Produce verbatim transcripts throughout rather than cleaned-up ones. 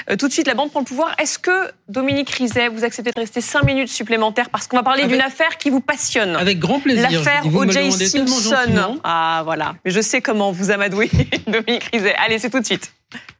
Euh, tout de suite, la bande prend le pouvoir. Est-ce que, Dominique Rizet, vous acceptez de rester cinq minutes supplémentaires parce qu'on va parler avec, d'une affaire qui vous passionne? Avec grand plaisir. L'affaire O J Simpson. Ah, voilà. Mais je sais comment vous amadouer, Dominique Rizet. Allez, c'est tout de suite.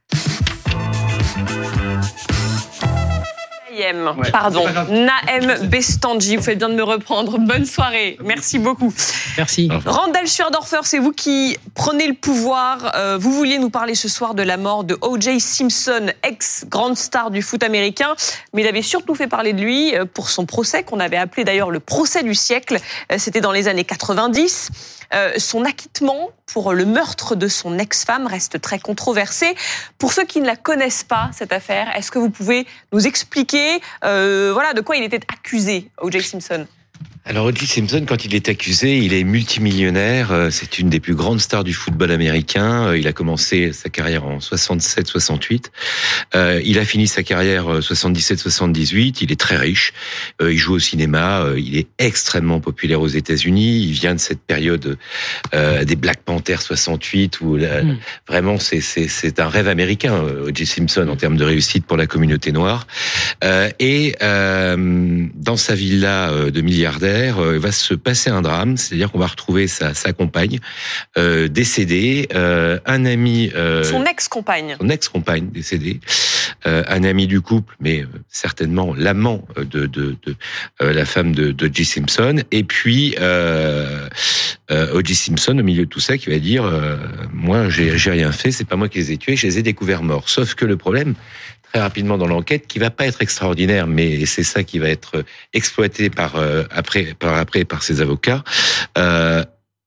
Ouais, Pardon, Nahem Bestanji, vous faites bien de me reprendre. Bonne soirée, merci beaucoup. Merci. Randall Schwerdorfer, c'est vous qui prenez le pouvoir. Euh, vous vouliez nous parler ce soir de la mort de O J Simpson, ex-grande star du foot américain, mais il avait surtout fait parler de lui pour son procès, qu'on avait appelé d'ailleurs le procès du siècle. C'était dans les années quatre-vingt-dix. Euh, son acquittement pour le meurtre de son ex-femme reste très controversé. Pour ceux qui ne la connaissent pas, cette affaire, est-ce que vous pouvez nous expliquer euh, voilà, de quoi il était accusé, O J Simpson ? Alors, O J Simpson, quand il est accusé, il est multimillionnaire. C'est une des plus grandes stars du football américain. Il a commencé sa carrière en soixante-sept soixante-huit. Euh, il a fini sa carrière soixante-dix-sept soixante-dix-huit. Il est très riche. Euh, il joue au cinéma. Il est extrêmement populaire aux États-Unis. Il vient de cette période euh, des Black Panthers soixante-huit où la, mmh. vraiment c'est, c'est, c'est un rêve américain, O J Simpson, en termes de réussite pour la communauté noire. Euh, et euh, dans sa villa de milliardaire, va se passer un drame, c'est-à-dire qu'on va retrouver sa, sa compagne euh, décédée, euh, un ami... Euh, son ex-compagne. Son ex-compagne décédée, euh, un ami du couple, mais euh, certainement l'amant de, de, de euh, la femme de, de O J Simpson, et puis euh, euh, O J Simpson, au milieu de tout ça, qui va dire euh, « Moi, j'ai, j'ai rien fait, c'est pas moi qui les ai tués, je les ai découverts morts. » Sauf que le problème... très rapidement dans l'enquête, qui va pas être extraordinaire, mais c'est ça qui va être exploité par euh, après par après par ses avocats. Euh,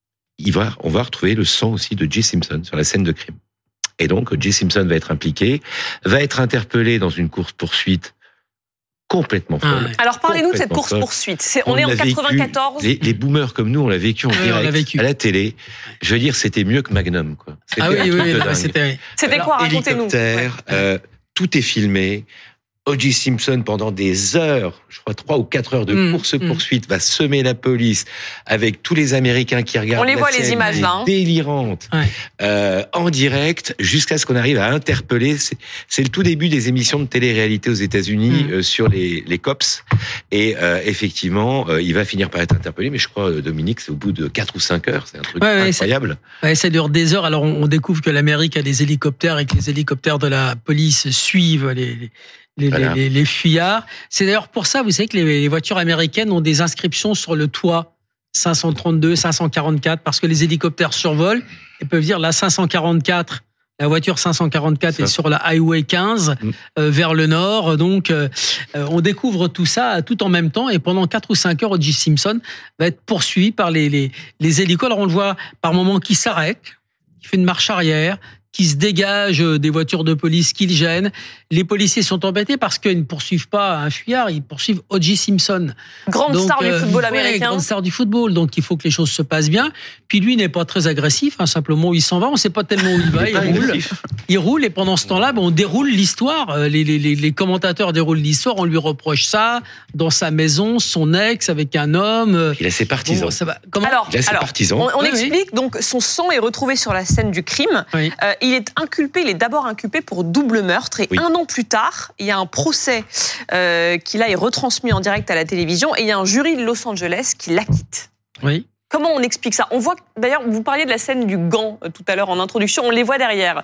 il va, on va retrouver le sang aussi de O J Simpson sur la scène de crime. Et donc O J Simpson va être impliqué, va être interpellé dans une course poursuite complètement folle. Ah ouais. Alors parlez-nous de cette course poursuite. C'est, on, on est en quatre-vingt-quatorze. Les, les boomers comme nous, on l'a vécu en oui, direct vécu. à la télé. Je veux dire, c'était mieux que Magnum, quoi. C'était ah oui, oui, oui non, c'était. C'était Alors, quoi, racontez-nous. Hélicoptère. Ouais. Euh, Tout est filmé. O J Simpson, pendant des heures, je crois trois ou quatre heures de mmh, course-poursuite, mmh. va semer la police avec tous les Américains qui regardent. On les la voit scène, les images là. Hein. Délirantes, ouais. euh, en direct, jusqu'à ce qu'on arrive à interpeller. C'est, c'est le tout début des émissions de télé-réalité aux États-Unis mmh. euh, sur les, les cops. Et euh, effectivement, euh, il va finir par être interpellé. Mais je crois, Dominique, c'est au bout de quatre ou cinq heures. C'est un truc ouais, incroyable. Ouais, ça dure des heures. Alors on, on découvre que l'Amérique a des hélicoptères et que les hélicoptères de la police suivent les, les Les, voilà. les, les fuyards. C'est d'ailleurs pour ça, vous savez que les, les voitures américaines ont des inscriptions sur le toit cinq cent trente-deux, cinq cent quarante-quatre, parce que les hélicoptères survolent et peuvent dire la cinq cent quarante-quatre, la voiture cinq cent quarante-quatre ça. est sur la Highway quinze mmh. euh, vers le nord. Donc, euh, on découvre tout ça tout en même temps et pendant quatre ou cinq heures, O J Simpson va être poursuivi par les, les, les hélicos. Alors, on le voit par moments qui s'arrête, qui fait une marche arrière, qui se dégagent des voitures de police qui le gênent. Les policiers sont embêtés parce qu'ils ne poursuivent pas un fuyard, ils poursuivent O J Simpson. Grande donc, star euh, du football américain. Ouais, grande star du football, donc il faut que les choses se passent bien. Puis lui n'est pas très agressif, hein, simplement il s'en va, on ne sait pas tellement où il va, il, il roule. Il roule et pendant ce temps-là, ben, on déroule l'histoire. Les, les, les, les commentateurs déroulent l'histoire, on lui reproche ça, dans sa maison, son ex, avec un homme. Il a ses partisans. Bon, ça va. Comment alors, il a ses alors, partisans. On, on oui, explique, oui. donc son sang est retrouvé sur la scène du crime. Oui. Euh, il est inculpé, il est d'abord inculpé pour double meurtre et oui. un an plus tard, il y a un procès euh, qui là est retransmis en direct à la télévision et il y a un jury de Los Angeles qui l'acquitte. Oui. Comment on explique ça ? On voit, d'ailleurs, vous parliez de la scène du gant euh, tout à l'heure en introduction, on les voit derrière.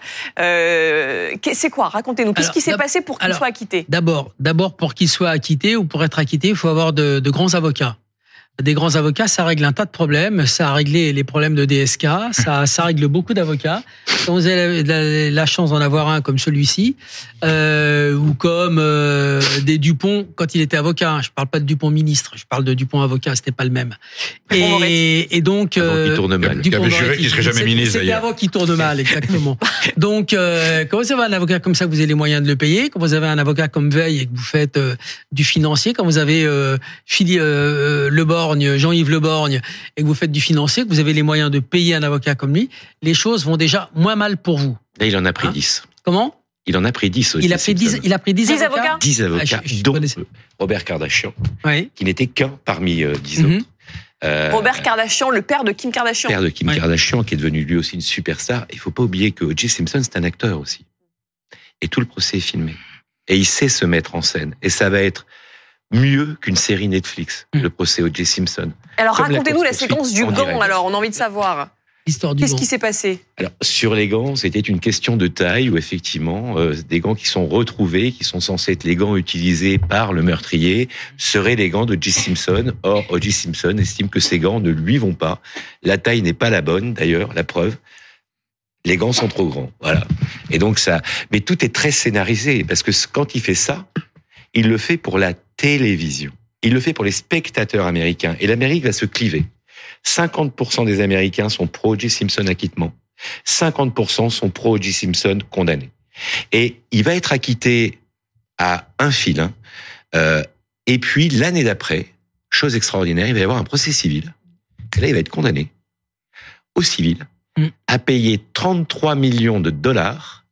Euh, c'est quoi ? Racontez-nous. Qu'est-ce alors, qui s'est passé pour qu'il alors, soit acquitté ? D'abord, d'abord, pour qu'il soit acquitté ou pour être acquitté, il faut avoir de, de grands avocats. Des grands avocats, ça règle un tas de problèmes. Ça a réglé les problèmes de D S K. Ça, ça règle beaucoup d'avocats. Quand vous avez la, la chance d'en avoir un comme celui-ci, euh, ou comme euh, des Dupont quand il était avocat. Je parle pas de Dupont ministre. Je parle de Dupont avocat. C'était pas le même. Et, et donc, euh, qui tourne mal. Dupont juré qui serait jamais ministre. C'est l'avocat qui tourne mal, exactement. Donc, euh, quand vous avez un avocat comme ça, vous avez les moyens de le payer. Quand vous avez un avocat comme Veil et que vous faites euh, du financier, quand vous avez euh, Philippe euh, Lebord, Jean-Yves Le Borgne, et que vous faites du financier, que vous avez les moyens de payer un avocat comme lui, les choses vont déjà moins mal pour vous. Là, il en a pris hein dix. Comment ? Il en a pris dix aussi. Il a pris dix, il a pris dix, dix avocats. avocats dix avocats, ah, je, je dont connaissais. Robert Kardashian, oui. qui n'était qu'un parmi euh, dix mm-hmm. autres. Euh, Robert Kardashian, le père de Kim Kardashian. Père de Kim oui. Kardashian, qui est devenu lui aussi une superstar. Il ne faut pas oublier que O J Simpson, c'est un acteur aussi. Et tout le procès est filmé. Et il sait se mettre en scène. Et ça va être mieux qu'une série Netflix, mmh. le procès O J Simpson. Alors Comme racontez-nous la, la séquence du gant, alors, on a envie de savoir. L'histoire du Qu'est-ce gant. qui s'est passé? Alors, sur les gants, c'était une question de taille où effectivement, euh, des gants qui sont retrouvés, qui sont censés être les gants utilisés par le meurtrier, seraient les gants d'O J Simpson. Or, O J Simpson estime que ces gants ne lui vont pas. La taille n'est pas la bonne, d'ailleurs, la preuve. Les gants sont trop grands, voilà. Et donc ça, mais tout est très scénarisé parce que quand il fait ça, il le fait pour la télévision. Il le fait pour les spectateurs américains. Et l'Amérique va se cliver. cinquante pour cent des Américains sont pro-O J Simpson acquittement. cinquante pour cent sont pro-O J Simpson condamné. Et il va être acquitté à un fil. Hein. Euh, et puis, l'année d'après, chose extraordinaire, il va y avoir un procès civil. Et là, il va être condamné au civil mmh. à payer trente-trois millions de dollars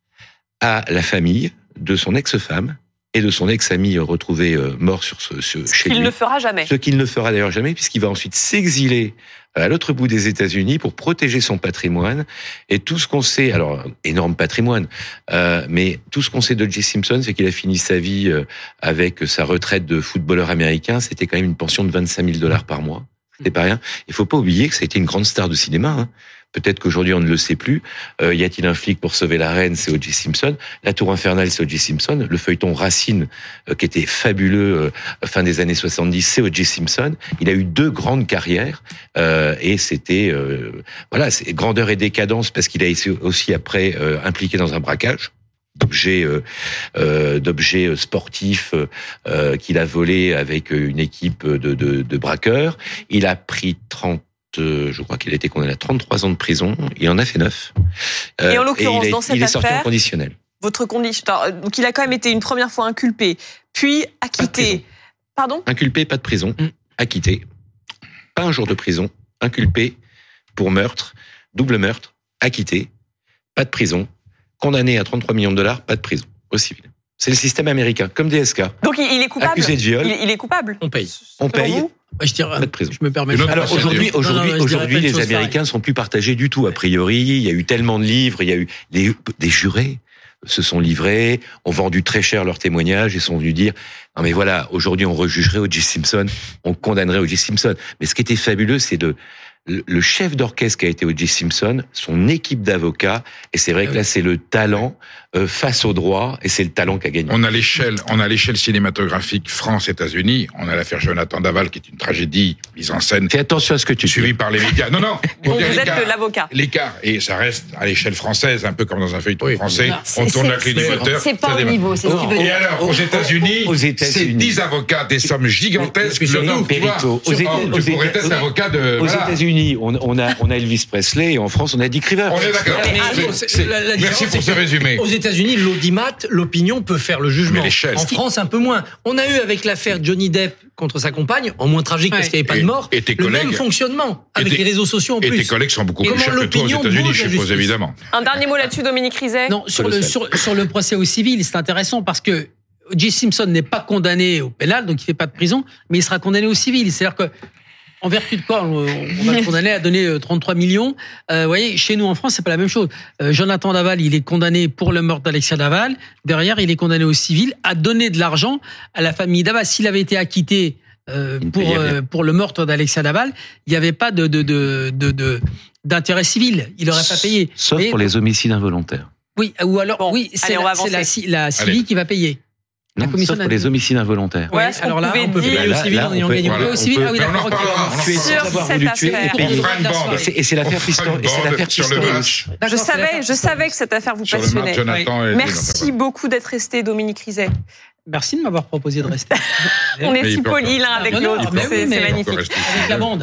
à la famille de son ex-femme et de son ex-ami retrouvé euh, mort sur ce, ce ce chez qu'il lui. ne fera jamais. Ce qu'il ne fera d'ailleurs jamais, puisqu'il va ensuite s'exiler à l'autre bout des États-Unis pour protéger son patrimoine. Et tout ce qu'on sait, alors énorme patrimoine, euh, mais tout ce qu'on sait d'O J Simpson, c'est qu'il a fini sa vie euh, avec sa retraite de footballeur américain. C'était quand même une pension de vingt-cinq mille dollars par mois. C'était pas rien. Il faut pas oublier que ça a été une grande star de cinéma. Hein. Peut-être qu'aujourd'hui on ne le sait plus. Euh, y a-t-il un flic pour sauver la reine? C'est O J Simpson. La Tour infernale, c'est O J Simpson. Le feuilleton Racine, euh, qui était fabuleux euh, fin des années soixante-dix, c'est O J Simpson. Il a eu deux grandes carrières euh, et c'était euh, voilà, c'est grandeur et décadence parce qu'il a été aussi après euh, impliqué dans un braquage d'objets euh, euh, d'objets sportifs euh, qu'il a volé avec une équipe de, de, de braqueurs. Il a pris trente je crois qu'il a été condamné à trente-trois ans de prison. Il en a fait neuf. Euh, et en l'occurrence, dans cette il est sorti affaire, en conditionnel. Votre condition, donc il a quand même été une première fois inculpé, puis acquitté. Pardon? Inculpé, pas de prison. Mmh. Acquitté. Pas un jour de prison. Inculpé pour meurtre, double meurtre, acquitté, pas de prison. Condamné à trente-trois millions de dollars, pas de prison. Au civil. C'est le système américain, comme D S K. Donc il est coupable. Accusé de viol. Il, il est coupable. On paye. On paye. Je dirais, pas de prison. Je me permets. Alors aujourd'hui, aujourd'hui, non, non, aujourd'hui, les Américains sont plus partagés du tout. A priori, il y a eu tellement de livres, il y a eu des, des jurés se sont livrés, ont vendu très cher leurs témoignages et sont venus dire non mais voilà, aujourd'hui on rejugerait O J Simpson, on condamnerait O J Simpson. Mais ce qui était fabuleux, c'est de le chef d'orchestre qui a été O J Simpson, son équipe d'avocats, et c'est vrai que là c'est le talent euh, face au droit, et c'est le talent qui a gagné. On a l'échelle, on a l'échelle cinématographique France-États-Unis. On a l'affaire Jonathan Daval qui est une tragédie mise en scène. Fais attention à ce que tu suivi par les médias. Non non. Donc vous êtes l'avocat. L'écart et ça reste à l'échelle française, un peu comme dans un feuilleton oui. français. Non, on tourne la clé du moteur. C'est pas au niveau. C'est ce qu'il veut dire. Et alors aux États-Unis, aux États-Unis, c'est dix avocats, des sommes gigantesques. Surtout, Périto. Tu pourrais être avocat de. Aux États-Unis, on, on a on a Elvis Presley et en France on a Dick Rivers. On est d'accord. Merci pour ce résumé. Aux États-Unis, l'audimat, l'opinion peut faire le jugement. En France, un peu moins. On a eu avec l'affaire Johnny Depp contre sa compagne, en moins tragique ouais. parce qu'il n'y avait pas de mort, et tes le collègues, même fonctionnement avec tes, les réseaux sociaux en et plus. Et tes collègues sont beaucoup plus chers que toi aux États-Unis, je suppose évidemment. Un dernier mot là-dessus, Dominique Rizet. Non, sur le, sur, sur le procès au civil, c'est intéressant parce que O J Simpson n'est pas condamné au pénal, donc il ne fait pas de prison, mais il sera condamné au civil. C'est-à-dire que en vertu de quoi on va le condamner à donner trente-trois millions. Euh, vous voyez, chez nous en France, c'est pas la même chose. Euh, Jonathan Daval, il est condamné pour le meurtre d'Alexia Daval. Derrière, il est condamné au civil à donner de l'argent à la famille Daval. S'il avait été acquitté euh, pour euh, pour le meurtre d'Alexia Daval, il n'y avait pas de de de de, de d'intérêt civil. Il n'aurait pas payé. Sauf Mais, pour les homicides involontaires. Oui, ou alors bon, oui, c'est allez, la, c'est la, la C I V I qui va payer. Non, sauf pour les homicides involontaires. Ouais, alors là, on peut payer au civil en ayant gagné. Au civil, ah oui, d'accord. Sur cette affaire. Et c'est l'affaire Pistorius. Je savais, je savais que cette affaire vous passionnait. Merci beaucoup d'être resté, Dominique Rizet. Merci de m'avoir proposé de rester. On est si polis l'un avec l'autre. C'est magnifique. Avec la bande.